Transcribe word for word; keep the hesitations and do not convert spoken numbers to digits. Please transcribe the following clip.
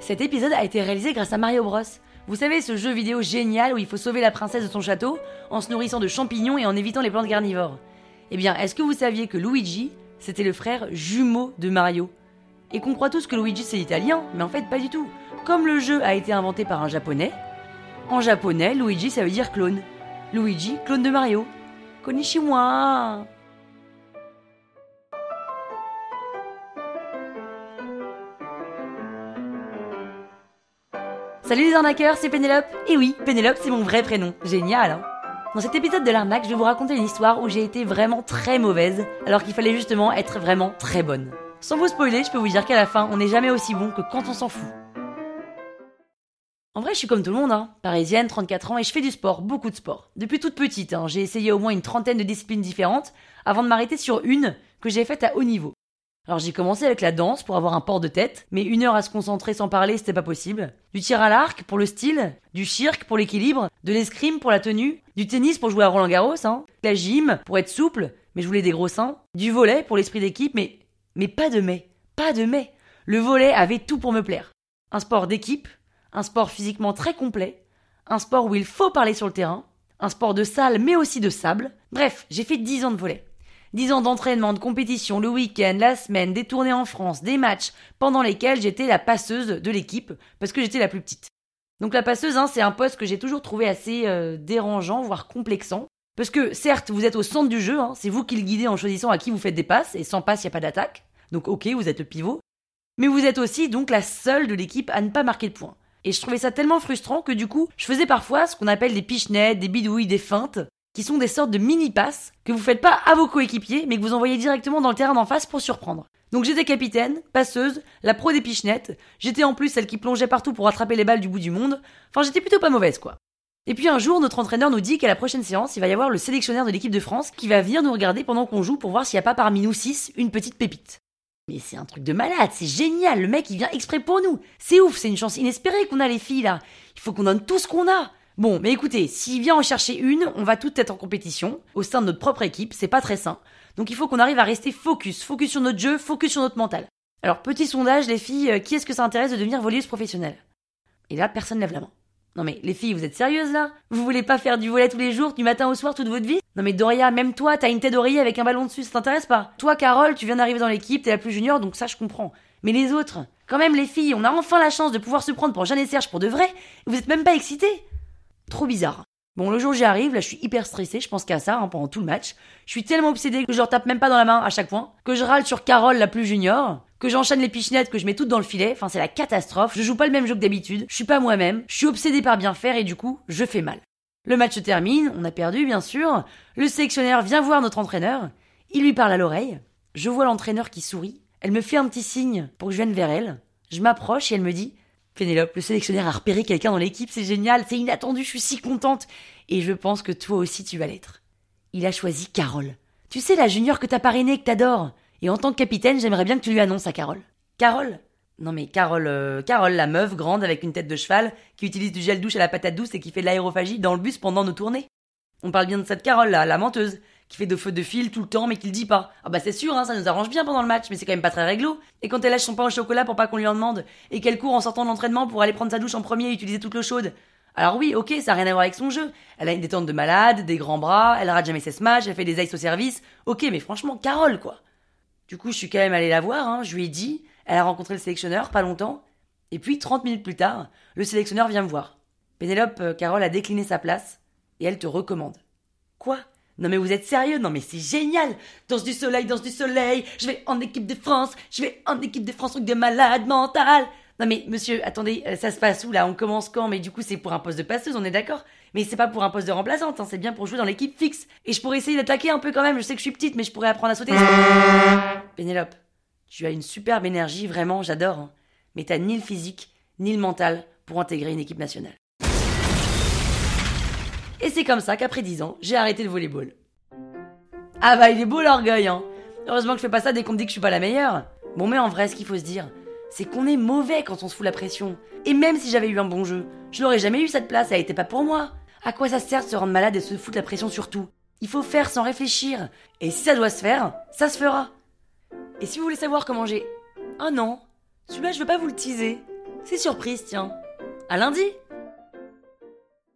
Cet épisode a été réalisé grâce à Mario Bros. Vous savez, ce jeu vidéo génial où il faut sauver la princesse de son château en se nourrissant de champignons et en évitant les plantes carnivores. Eh bien, est-ce que vous saviez que Luigi, c'était le frère jumeau de Mario? Et qu'on croit tous que Luigi c'est l'italien, mais en fait pas du tout. Comme le jeu a été inventé par un japonais, en japonais, Luigi ça veut dire clone. Luigi, clone de Mario. Konnichiwa. Salut les arnaqueurs, c'est Pénélope. Et oui, Pénélope c'est mon vrai prénom. Génial, hein? Dans cet épisode de l'arnaque, je vais vous raconter une histoire où j'ai été vraiment très mauvaise, alors qu'il fallait justement être vraiment très bonne. Sans vous spoiler, je peux vous dire qu'à la fin, on n'est jamais aussi bon que quand on s'en fout. En vrai, je suis comme tout le monde, hein. Parisienne, trente-quatre ans, et je fais du sport, beaucoup de sport. Depuis toute petite, hein, j'ai essayé au moins une trentaine de disciplines différentes, avant de m'arrêter sur une que j'ai faite à haut niveau. Alors j'ai commencé avec la danse pour avoir un port de tête, mais une heure à se concentrer sans parler, c'était pas possible. Du tir à l'arc pour le style, du cirque pour l'équilibre, de l'escrime pour la tenue, du tennis pour jouer à Roland Garros, hein, la gym pour être souple, mais je voulais des gros seins, du volley pour l'esprit d'équipe, mais mais pas de mais, pas de mais. Le volley avait tout pour me plaire. Un sport d'équipe, un sport physiquement très complet, un sport où il faut parler sur le terrain, un sport de salle mais aussi de sable. Bref, j'ai fait dix ans de volley. dix ans d'entraînement, de compétition, le week-end, la semaine, des tournées en France, des matchs, pendant lesquels j'étais la passeuse de l'équipe, parce que j'étais la plus petite. Donc la passeuse, hein, c'est un poste que j'ai toujours trouvé assez euh, dérangeant, voire complexant. Parce que, certes, vous êtes au centre du jeu, hein, c'est vous qui le guidez en choisissant à qui vous faites des passes, et sans passe, il n'y a pas d'attaque. Donc ok, vous êtes le pivot. Mais vous êtes aussi donc la seule de l'équipe à ne pas marquer le point. Et je trouvais ça tellement frustrant que du coup, je faisais parfois ce qu'on appelle des pichenettes, des bidouilles, des feintes, qui sont des sortes de mini-passes que vous faites pas à vos coéquipiers, mais que vous envoyez directement dans le terrain d'en face pour surprendre. Donc j'étais capitaine, passeuse, la pro des pichenettes, j'étais en plus celle qui plongeait partout pour attraper les balles du bout du monde, enfin j'étais plutôt pas mauvaise quoi. Et puis un jour, notre entraîneur nous dit qu'à la prochaine séance, il va y avoir le sélectionneur de l'équipe de France qui va venir nous regarder pendant qu'on joue pour voir s'il n'y a pas parmi nous six une petite pépite. Mais c'est un truc de malade, c'est génial, le mec il vient exprès pour nous. C'est ouf, c'est une chance inespérée qu'on a les filles là. Il faut qu'on donne tout ce qu'on a. Bon, mais écoutez, s'il vient en chercher une, on va toutes être en compétition, au sein de notre propre équipe, c'est pas très sain. Donc il faut qu'on arrive à rester focus, focus sur notre jeu, focus sur notre mental. Alors petit sondage, les filles, qui est-ce que ça intéresse de devenir volleyeuse professionnelle? Et là, personne lève la main. Non mais les filles, vous êtes sérieuses là? Vous voulez pas faire du volley tous les jours, du matin au soir, toute votre vie? Non mais Doria, même toi, t'as une tête d'oreiller avec un ballon dessus, ça t'intéresse pas? Toi, Carole, tu viens d'arriver dans l'équipe, t'es la plus junior, donc ça je comprends. Mais les autres, quand même les filles, on a enfin la chance de pouvoir se prendre pour Jeanne et Serge pour de vrai, et vous êtes même pas excités? Trop bizarre. Bon, le jour où j'y arrive, là je suis hyper stressée, je pense qu'à ça hein, pendant tout le match. Je suis tellement obsédée que je leur tape même pas dans la main à chaque point, que je râle sur Carole la plus junior, que j'enchaîne les pichenettes, que je mets toutes dans le filet, enfin c'est la catastrophe, je joue pas le même jeu que d'habitude, je suis pas moi-même, je suis obsédée par bien faire et du coup, je fais mal. Le match se termine, on a perdu bien sûr, le sélectionneur vient voir notre entraîneur, il lui parle à l'oreille, je vois l'entraîneur qui sourit, elle me fait un petit signe pour que je vienne vers elle, je m'approche et elle me dit « Pénélope, le sélectionneur a repéré quelqu'un dans l'équipe, c'est génial, c'est inattendu, je suis si contente. Et je pense que toi aussi tu vas l'être. » Il a choisi Carole. Tu sais, la junior que t'as parrainée, que t'adores. Et en tant que capitaine, j'aimerais bien que tu lui annonces à Carole. Carole? Non mais Carole, euh, Carole, la meuf grande avec une tête de cheval, qui utilise du gel douche à la patate douce et qui fait de l'aérophagie dans le bus pendant nos tournées. On parle bien de cette Carole là, la menteuse, qui fait de feux de fil tout le temps mais qui le dit pas. Ah bah c'est sûr, hein, ça nous arrange bien pendant le match, mais c'est quand même pas très réglo. Et quand elle lâche son pain au chocolat pour pas qu'on lui en demande, et qu'elle court en sortant de l'entraînement pour aller prendre sa douche en premier et utiliser toute l'eau chaude. Alors oui, ok, ça a rien à voir avec son jeu. Elle a une détente de malade, des grands bras, elle rate jamais ses smash, elle fait des ice au service. Ok, mais franchement, Carole quoi. Du coup, je suis quand même allée la voir, hein, je lui ai dit, elle a rencontré le sélectionneur, pas longtemps. Et puis, trente minutes plus tard, le sélectionneur vient me voir. Pénélope, euh, Carole a décliné sa place, et elle te recommande. Quoi? Non mais vous êtes sérieux? Non mais c'est génial! Danse du soleil, danse du soleil, je vais en équipe de France, je vais en équipe de France, truc de malade mental! Non mais monsieur, attendez, ça se passe où là? On commence quand? Mais du coup c'est pour un poste de passeuse, on est d'accord? Mais c'est pas pour un poste de remplaçante, hein, c'est bien pour jouer dans l'équipe fixe. Et je pourrais essayer d'attaquer un peu quand même, je sais que je suis petite, mais je pourrais apprendre à sauter. Pénélope, tu as une superbe énergie, vraiment, j'adore. Hein. Mais t'as ni le physique, ni le mental pour intégrer une équipe nationale. Et c'est comme ça qu'après dix ans, j'ai arrêté le volleyball. Ah bah il est beau l'orgueil, hein. Heureusement que je fais pas ça dès qu'on me dit que je suis pas la meilleure. Bon mais en vrai, ce qu'il faut se dire, c'est qu'on est mauvais quand on se fout la pression. Et même si j'avais eu un bon jeu, je l'aurais jamais eu cette place, elle était pas pour moi. À quoi ça sert de se rendre malade et de se foutre la pression sur tout? Il faut faire sans réfléchir. Et si ça doit se faire, ça se fera. Et si vous voulez savoir comment j'ai... Ah non, celui-là je veux pas vous le teaser. C'est surprise, tiens. À lundi!